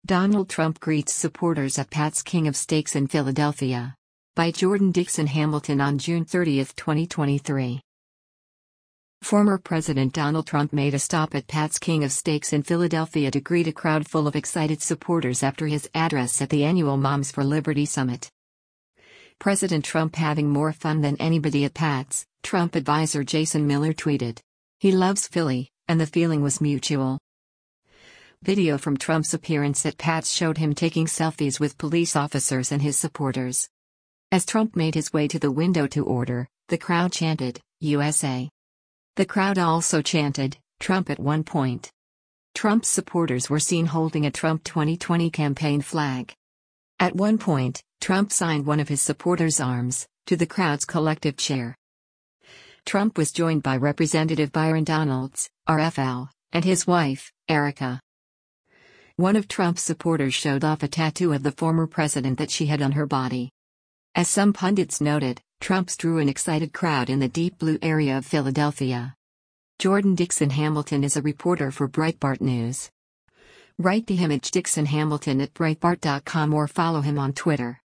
Donald Trump greets supporters at Pat's King of Steaks in Philadelphia. By Jordan Dixon Hamilton on June 30, 2023. Former President Donald Trump made a stop at Pat's King of Steaks in Philadelphia to greet a crowd full of excited supporters after his address at the annual Moms for Liberty Summit. President Trump having more fun than anybody at Pat's, Trump advisor Jason Miller tweeted. He loves Philly, and the feeling was mutual. Video from Trump's appearance at Pat's showed him taking selfies with police officers and his supporters. As Trump made his way to the window to order, the crowd chanted, USA. The crowd also chanted, Trump at one point. Trump's supporters were seen holding a Trump 2020 campaign flag. At one point, Trump signed one of his supporters' arms, to the crowd's collective cheer. Trump was joined by Representative Byron Donalds, RFL, and his wife, Erica. One of Trump's supporters showed off a tattoo of the former president that she had on her body. As some pundits noted, Trump drew an excited crowd in the Deep Blue area of Philadelphia. Jordan Dixon Hamilton is a reporter for Breitbart News. Write the image Dixon Hamilton at Breitbart.com or follow him on Twitter.